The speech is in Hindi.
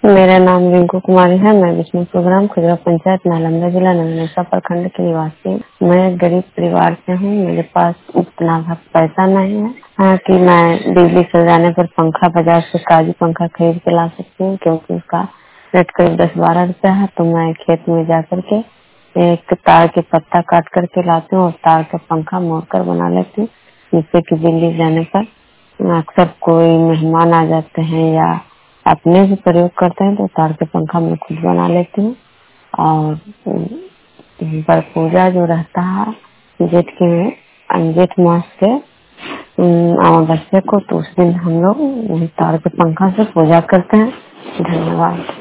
मेरा नाम रिंकू कुमारी है। मैं विष्णु प्रोग्राम खुजरा पंचायत नालंदा जिला नगरनेसा प्रखंड की निवासी हूँ। मैं गरीब परिवार से हूँ। मेरे पास उतना पैसा नहीं है कि मैं बिजली चल जाने पर पंखा बाजार से काजू पंखा खरीद के ला सकती हूँ, क्योंकि उसका रेट करीब 10-12 रुपया है। तो मैं खेत में जा करके एक तार के पत्ता काट करके लाती हूँ और तार का पंखा मोड़ कर बना लेती हूँ, जिससे कि बिजली जाने पर अक्सर कोई मेहमान आ जाते हैं या अपने भी प्रयोग करते हैं तो तार के पंखा मैं खुद बना लेती हूँ। और पर पूजा जो रहता है जेठ मास के अमावस्या को, तो उस दिन हम लोग वही तार के पंखा से पूजा करते हैं। धन्यवाद।